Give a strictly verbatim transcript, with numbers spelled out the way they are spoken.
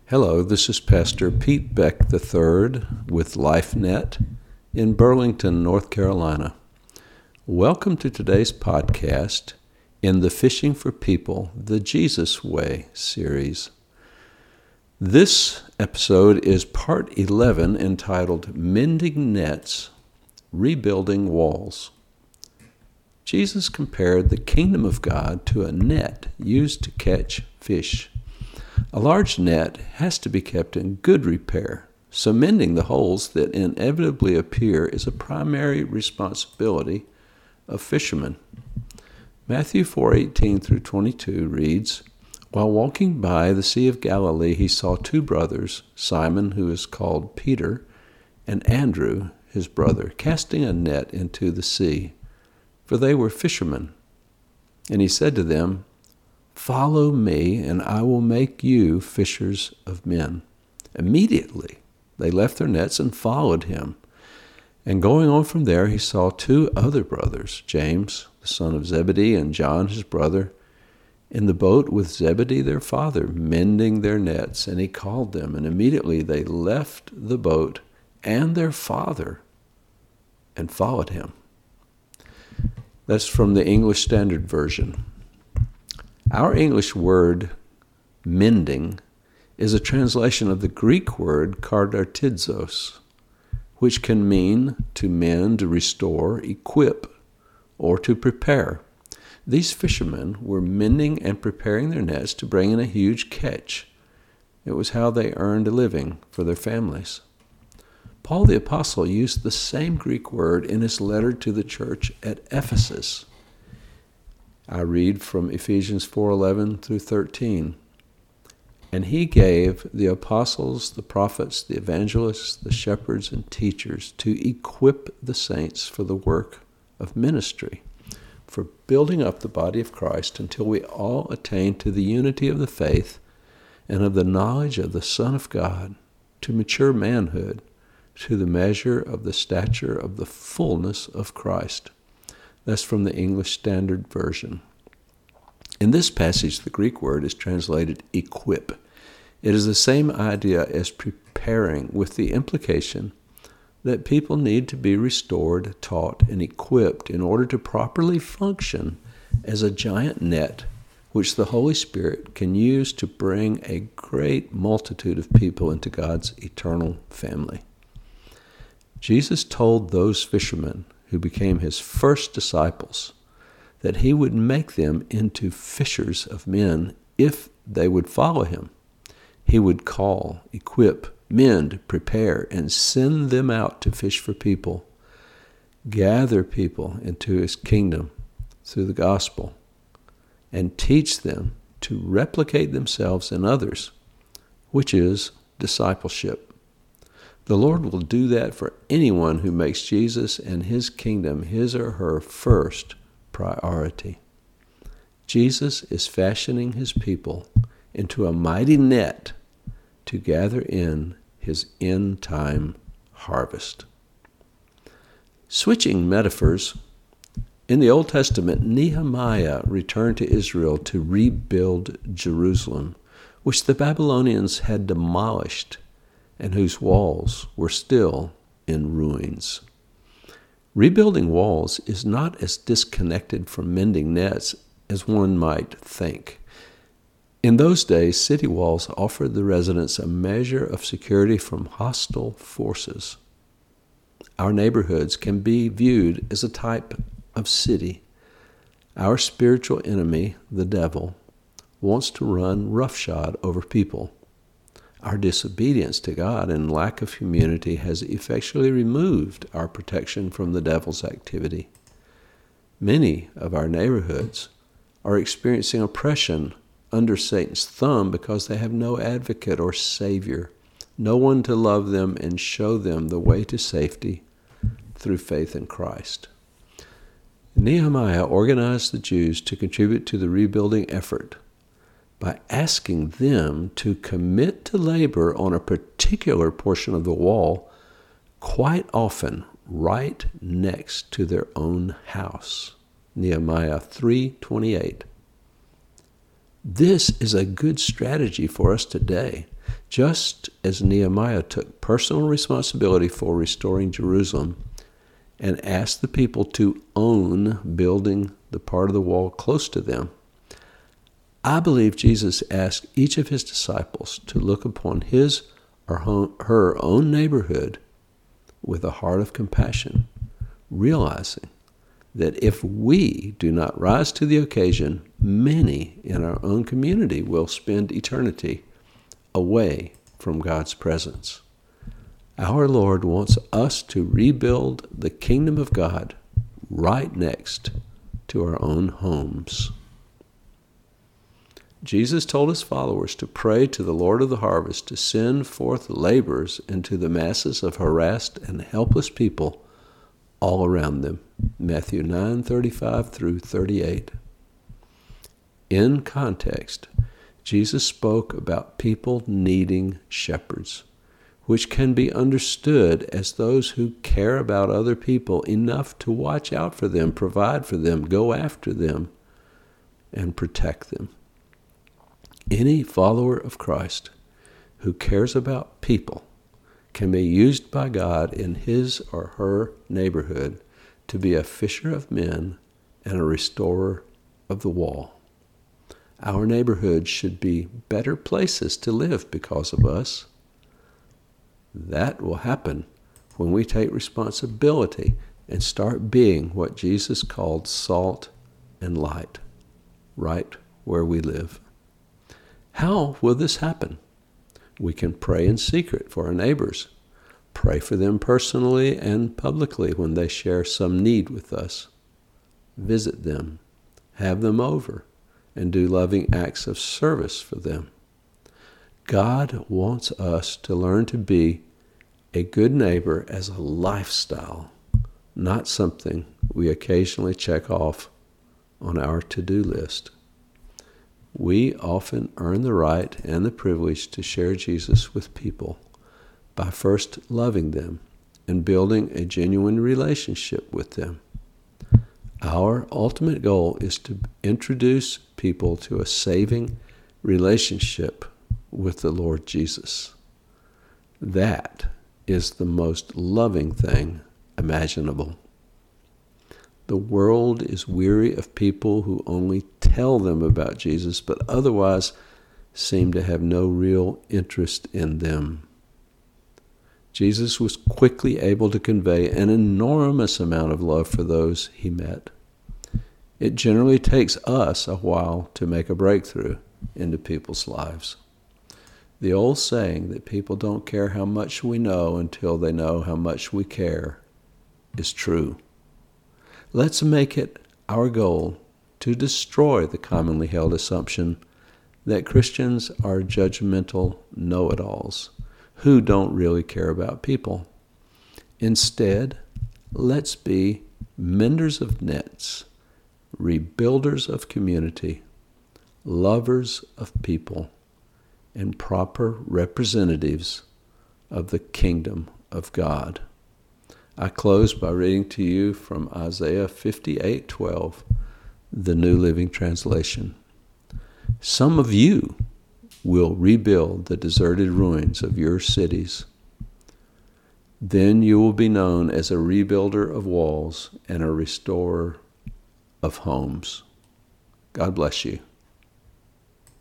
Hello, this is Pastor Pete Beck the third with LifeNet in Burlington, North Carolina. Welcome to today's podcast in the Fishing for People, the Jesus Way series. This episode is part eleven entitled Mending Nets, Rebuilding Walls. Jesus compared the kingdom of God to a net used to catch fish. A large net has to be kept in good repair, so mending the holes that inevitably appear is a primary responsibility of fishermen. Matthew four eighteen through twenty-two reads, "While walking by the Sea of Galilee, he saw two brothers, Simon, who is called Peter, and Andrew, his brother, casting a net into the sea, for they were fishermen. And he said to them, 'Follow me, and I will make you fishers of men.' Immediately they left their nets and followed him. And going on from there, he saw two other brothers, James, the son of Zebedee, and John, his brother, in the boat with Zebedee their father, mending their nets. And he called them, and immediately they left the boat and their father and followed him." That's from the English Standard Version. Our English word, mending, is a translation of the Greek word katartizos, which can mean to mend, to restore, equip, or to prepare. These fishermen were mending and preparing their nets to bring in a huge catch. It was how they earned a living for their families. Paul the Apostle used the same Greek word in his letter to the church at Ephesus. I read from Ephesians four eleven through thirteen. "And he gave the apostles, the prophets, the evangelists, the shepherds, and teachers to equip the saints for the work of ministry, for building up the body of Christ until we all attain to the unity of the faith and of the knowledge of the Son of God, to mature manhood, to the measure of the stature of the fullness of Christ." That's from the English Standard Version. In this passage, the Greek word is translated equip. It is the same idea as preparing, with the implication that people need to be restored, taught, and equipped in order to properly function as a giant net which the Holy Spirit can use to bring a great multitude of people into God's eternal family. Jesus told those fishermen who became his first disciples that he would make them into fishers of men if they would follow him. He would call, equip, mend, prepare, and send them out to fish for people, gather people into his kingdom through the gospel, and teach them to replicate themselves in others, which is discipleship. The Lord will do that for anyone who makes Jesus and his kingdom his or her first priority. Jesus is fashioning his people into a mighty net to gather in his end-time harvest. Switching metaphors, in the Old Testament, Nehemiah returned to Israel to rebuild Jerusalem, which the Babylonians had demolished and whose walls were still in ruins. Rebuilding walls is not as disconnected from mending nets as one might think. In those days, city walls offered the residents a measure of security from hostile forces. Our neighborhoods can be viewed as a type of city. Our spiritual enemy, the devil, wants to run roughshod over people. Our disobedience to God and lack of humility has effectually removed our protection from the devil's activity. Many of our neighborhoods are experiencing oppression under Satan's thumb because they have no advocate or savior, no one to love them and show them the way to safety through faith in Christ. Nehemiah organized the Jews to contribute to the rebuilding effort by asking them to commit to labor on a particular portion of the wall, quite often right next to their own house. Nehemiah three twenty-eight. This is a good strategy for us today. Just as Nehemiah took personal responsibility for restoring Jerusalem and asked the people to own building the part of the wall close to them, I believe Jesus asked each of his disciples to look upon his or her own neighborhood with a heart of compassion, realizing that if we do not rise to the occasion, many in our own community will spend eternity away from God's presence. Our Lord wants us to rebuild the kingdom of God right next to our own homes. Jesus told his followers to pray to the Lord of the harvest to send forth laborers into the masses of harassed and helpless people all around them. Matthew nine thirty-five through thirty-eight. In context, Jesus spoke about people needing shepherds, which can be understood as those who care about other people enough to watch out for them, provide for them, go after them, and protect them. Any follower of Christ who cares about people can be used by God in his or her neighborhood to be a fisher of men and a restorer of the wall. Our neighborhood should be better places to live because of us. That will happen when we take responsibility and start being what Jesus called salt and light, right where we live. How will this happen? We can pray in secret for our neighbors, pray for them personally and publicly when they share some need with us, visit them, have them over, and do loving acts of service for them. God wants us to learn to be a good neighbor as a lifestyle, not something we occasionally check off on our to-do list. We often earn the right and the privilege to share Jesus with people by first loving them and building a genuine relationship with them. Our ultimate goal is to introduce people to a saving relationship with the Lord Jesus. That is the most loving thing imaginable. The world is weary of people who only tell them about Jesus, but otherwise seem to have no real interest in them. Jesus was quickly able to convey an enormous amount of love for those he met. It generally takes us a while to make a breakthrough into people's lives. The old saying that people don't care how much we know until they know how much we care is true. Let's make it our goal to destroy the commonly held assumption that Christians are judgmental know-it-alls who don't really care about people. Instead, let's be menders of nets, rebuilders of community, lovers of people, and proper representatives of the kingdom of God. I close by reading to you from Isaiah fifty-eight twelve, the New Living Translation. Some of you will rebuild the deserted ruins of your cities. Then you will be known as a rebuilder of walls and a restorer of homes. God bless you.